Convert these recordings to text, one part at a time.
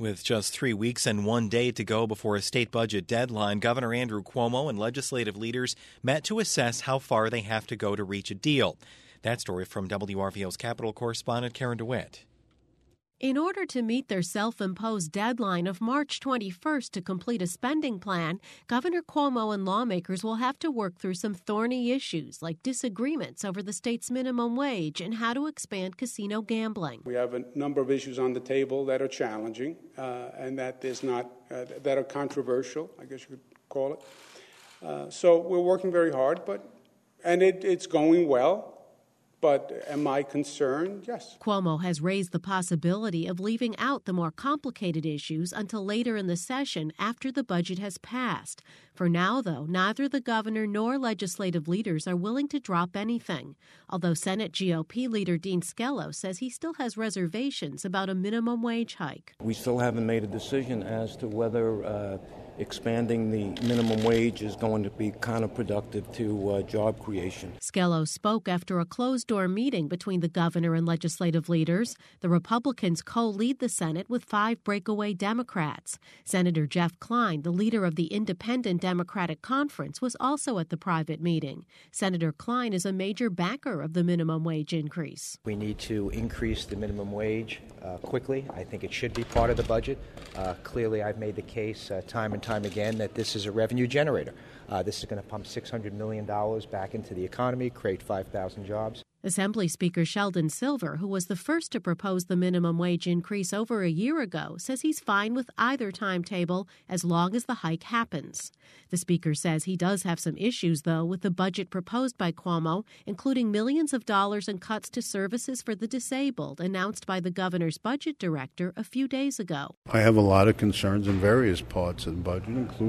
With just 3 weeks and 1 day to go before a state budget deadline, Governor Andrew Cuomo and legislative leaders met to assess how far they have to go to reach a deal. That story from WRVO's Capitol correspondent Karen DeWitt. In order to meet their self-imposed deadline of March 21st to complete a spending plan, Governor Cuomo and lawmakers will have to work through some thorny issues like disagreements over the state's minimum wage and how to expand casino gambling. We have a number of issues on the table that are challenging and that are controversial, I guess you could call it. So we're working very hard, and it's going well. But am I concerned? Yes. Cuomo has raised the possibility of leaving out the more complicated issues until later in the session after the budget has passed. For now, though, neither the governor nor legislative leaders are willing to drop anything, although Senate GOP leader Dean Skelos says he still has reservations about a minimum wage hike. We still haven't made a decision as to whether expanding the minimum wage is going to be counterproductive to job creation. Skelos spoke after a closed-door meeting between the governor and legislative leaders. The Republicans co-lead the Senate with 5 breakaway Democrats. Senator Jeff Klein, the leader of the Independent Democratic Conference, was also at the private meeting. Senator Klein is a major backer of the minimum wage increase. We need to increase the minimum wage quickly. I think it should be part of the budget. Clearly, I've made the case time and time again that this is a revenue generator. This is going to pump $600 million back into the economy, create 5,000 jobs. Assembly Speaker Sheldon Silver, who was the first to propose the minimum wage increase over a year ago, says he's fine with either timetable as long as the hike happens. The speaker says he does have some issues, though, with the budget proposed by Cuomo, including millions of dollars in cuts to services for the disabled, announced by the governor's budget director a few days ago. I have a lot of concerns in various parts of the budget,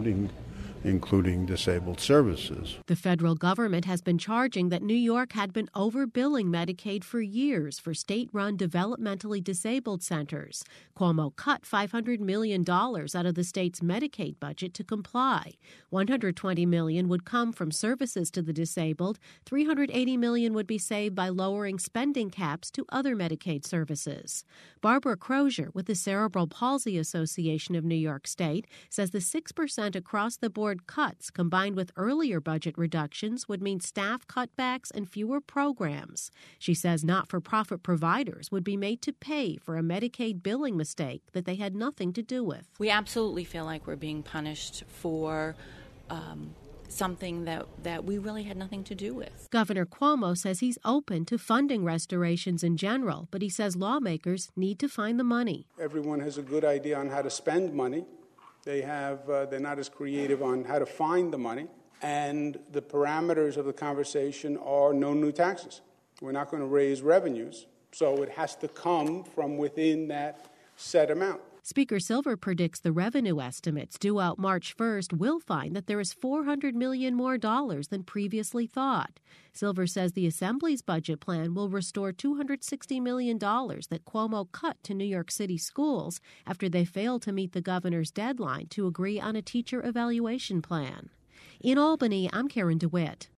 including disabled services. The federal government has been charging that New York had been overbilling Medicaid for years for state-run developmentally disabled centers. Cuomo cut $500 million out of the state's Medicaid budget to comply. $120 million would come from services to the disabled. $380 million would be saved by lowering spending caps to other Medicaid services. Barbara Crozier with the Cerebral Palsy Association of New York State says the 6% across-the-board cuts combined with earlier budget reductions would mean staff cutbacks and fewer programs. She says not-for-profit providers would be made to pay for a Medicaid billing mistake that they had nothing to do with. We absolutely feel like we're being punished for something that we really had nothing to do with. Governor Cuomo says he's open to funding restorations in general, but he says lawmakers need to find the money. Everyone has a good idea on how to spend money. They're not as creative on how to find the money, and the parameters of the conversation are no new taxes. We're not going to raise revenues, so it has to come from within that set amount. Speaker Silver predicts the revenue estimates due out March 1st will find that there is $400 million more than previously thought. Silver says the Assembly's budget plan will restore $260 million that Cuomo cut to New York City schools after they failed to meet the governor's deadline to agree on a teacher evaluation plan. In Albany, I'm Karen DeWitt.